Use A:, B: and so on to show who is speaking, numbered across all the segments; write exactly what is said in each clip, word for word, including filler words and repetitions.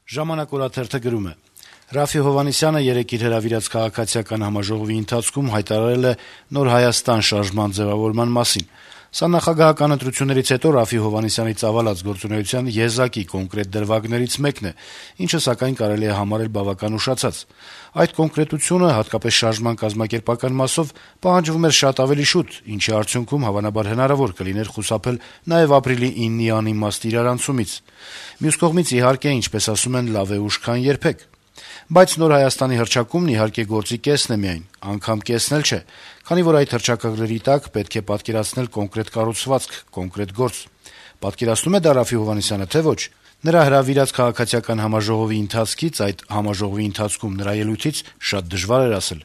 A: Ժամանակ օրաթերթը գրում է. - Ռաֆի Հովհաննիսյանը երեկ իր հրավիրած քաղաքացիական համաժողովի ընթացքում հայտարարել է Նոր Հայաստան շարժման ձեւավորման մասին: Սա նախագահական ընտրություններից հետո Ռաֆի Հովհաննիսյանի ծավալած գործունեության եզակի կոնկրետ դրվագներից մեկն է, ինչը, սակայն, կարելի է համարել բավական ուշացած: Այդ կոնկրետությունը, հատկապես շարժման կազմակերպական մասով, պահանջվում էր շատ ավելի շուտ, ինչի արդյունքում, հավանաբար, հնարավոր կլիներ խուսափել նաեւ ապրիլի իննի անիմաստ իրարանցումից: Մյուս կողմից, իհարկե, ինչպես ասում են, լավ է ուշ, քան երբեք: Բայց Նոր Հայաստանի հռչակումն, իհարկե, գործի կեսն է միայն, անգամ կեսն էլ չէ, քանի որ այդ հռչակագրերի տակ պետք է պատկերացնել կոնկրետ կառուցվածք, կոնկրետ գործ: Պատկերացնո՞ւմ է դա Ռաֆի Հովհաննիսյանը, թե ոչ: Նրա հրավիրած քաղաքացիական համաժողովի ընթացքից, այդ համաժողովի ընթացքում նրա ելույթից շատ դժվար էր ասել: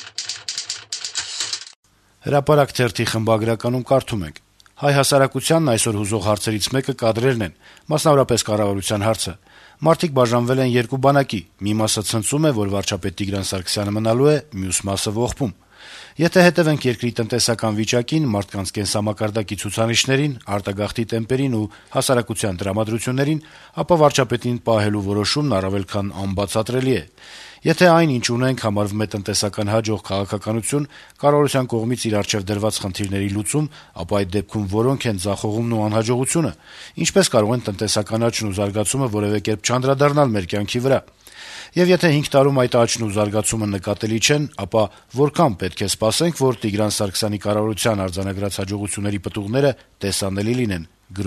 A: «Հրապարակ» թերթի խմբագրականում կարդում ենք. - «Հայ հասարակությանն այսօր հուզող հարցերից մեկը կադրերն են, մասնավորապես կառավարության հարցը: Մարդիկ բաժանվել են երկու բանակի. մի մասը ցնծում է, որ վարչապետ Տիգրան Սարգսյանը մնալու է, մյուս մասը ողբում: Եթե հետեւենք երկրի տնտեսական վիճակին, մարդկանց կենսամակարդակի ցուցանիշներին, արտագաղթի տեմպերին ու հասարակության տրամադրություններին, ապա վարչապետին պահելու որոշումն առավել քան անբացատրելի է: Եթե այն, ինչ ունենք, համարվում է տնտեսական հաջող քաղաքականություն, կառավարության կողմից իր առջեւ դրված խնդիրների լուծում, ապա այդ դեպքում որո՞նք են ձախողումն ու անհաջողությունը: Ինչպե՞ս կարող են տնտեսական աճն ու զարգացումը որեւէ կերպ չանդրադառնալ մեր կյանքի վրա: Եվ եթե հինգ տարում այդ աճն ու զարգացումը նկատելի չեն, ապա որքան պետք է սպասենք, որ Տիգրան Սարգսյանի կառավարության արձանագրած հաջողությունների պտուղները տեսանելի լինեն»: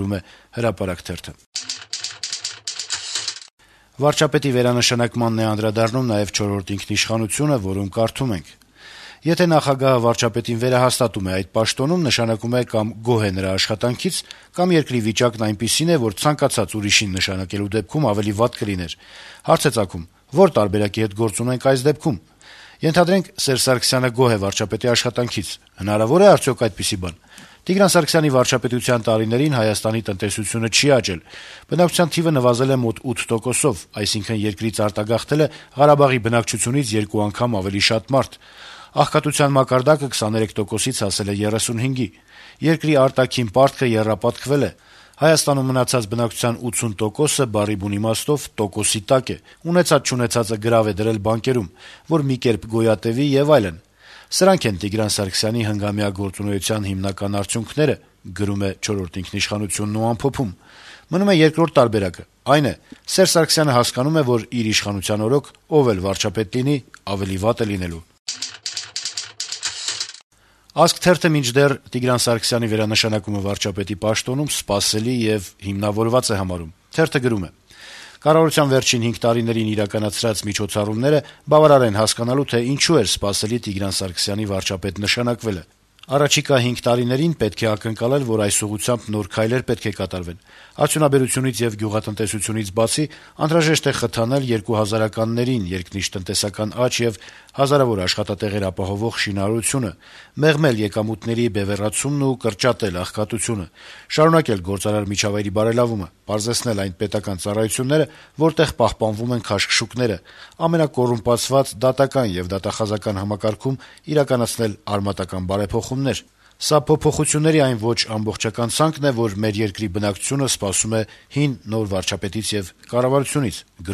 A: Վարչապետի վերանշանակմանն է անդրադառնում նաեւ «Չորրորդ ինքնիշխանություն»-ը, որում կարդում ենք. - «Եթե նախագահը վարչապետին վերահաստատում է այդ պաշտոնում, նշանակում է կամ գոհ է նրա աշխատանքից, կամ երկրի վիճակն այնպիսին է, որ ցանկացած ուրիշին նշանակելու դեպքում ավելի վատ կլիներ: Հարց է ծագում՝ ո՞ր տարբերակի հետ գործ ունենք այս դեպքում: Ենթադրենք՝ Սերժ Սարգսյանը գոհ է վարչապետի աշխատանքից: Հնարավո՞ր է արդյոք այդպիսի բան: Տիգրան Սարգսյանի վարչապետության տարիներին Հայաստանի տնտեսությունը չի աճել: Բնակչության թիվը նվազել է մոտ ութ տոկոսով, այսինքն՝ երկրից արտագաղթել է Ղարաբաղի բնակչությունից երկու անգամ ավելի շատ մարդ: Աղքատության մակարդակը քսաներեք տոկոսից հասել է երեսունհինգի: Երկրի արտաքին պարտքը եռապատկվել է: Հայաստանում մնացած բնակչության ութսուն տոկոսը, բառի բուն իմաստով, տոկոսի տակ է: Ունեցած-չունեցածը գրավ է դրել բանկերում, որ մի կերպ գոյատեւի եւ այլն: Սրանք են Տիգրան Սարգսյանի հնգամյա գործունեության հիմնական արդյունքները»: Մնում է երկրորդ տարբերակը: Այն է՝ Սերժ Սարգսյանը հասկանում է, որ իր իշխանության օրոք ով էլ վարչապետ լինի, ավելի վատ է լինելու: «Ազգ» թերթը մինչդեռ Տիգրան Սարգսյանի վերանշանակումը վարչապետի պաշտոնում սպասելի եւ հիմնավորված է համարում: Թերթը գրում է. - «Կառավարության վերջին հինգ տարիներին իրականացրած միջոցառումները բավարար են հասկանալու, թե ինչու էր սպասելի Տիգրան Սարգսյանի վարչապետ նշանակվելը: Առաջիկա հինգ տարիներին պետք է ակնկալել, որ այս ուղղությամբ նոր քայլեր պետք է կատարվեն: Արդյունաբերությունից եւ գյուղատնտեսությունից բացի անհրաժեշտ է խթանել երկու հազարականներին երկնիշ տնտեսական աճ եւ հազարավոր աշխատատեղեր ապահովող շինարարությունը, մեղմել եկամուտների բեւեռացումն ու կրճատել աղքատությունը, շարունակել գործարար միջավայրի բարելավումը, պարզեցնել այն պետական ծառայությունները, որտեղ պահպանվում են քաշքշուկները, ամենակոռումպացված դատական եւ դատախազական համակարգում իրականացնել արմատական բարեփոխումներ: Սա փոփոխությունների այն ոչ ամբողջական ցանկն է, որ մեր երկրի բնակչությունը սպասում է հին նոր վարչապետից եւ կառավարությունից»: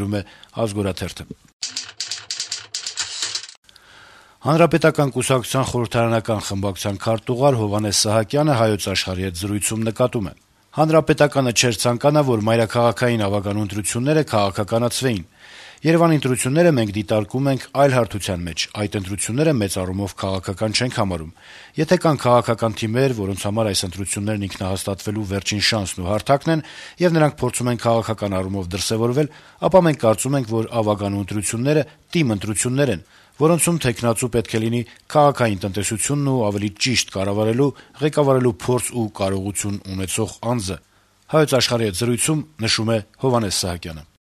A: Հանրապետական կուսակցության խորհրդարանական խմբակցության քարտուղար Հովհաննես Սահակյանը «Հայոց Աշխարհ»-ի հետ զրույցում նկատում է. - «Հանրապետականը չէր ցանկանա, որ մայրաքաղաքային ավագանու ընտրությունները քաղաքականացվեին: Երեւանի ընտրությունները մենք դիտարկում ենք այլ հարթության մեջ, այդ ընտրությունները մեծ առումով քաղաքական չենք համարում: Եթե կան քաղաքական թիմեր, որոնց համար այս ընտրություններն ինքնահաստատվելու վերջին շանսն ու հարթակն են, եւ նրանք փորձում են քաղաքական առումով դրսեւորվել, ապա մենք կարծում ենք, որ ավագանու ընտրությունները թիմ ընտրություններ են, որոնցում թեկնածու պետք է լինի քաղաքային տնտեսությունն ու ավելի ճիշտ կառավարելու, ղեկավարելու փորձ ու կարողություն ունեցող անձը»: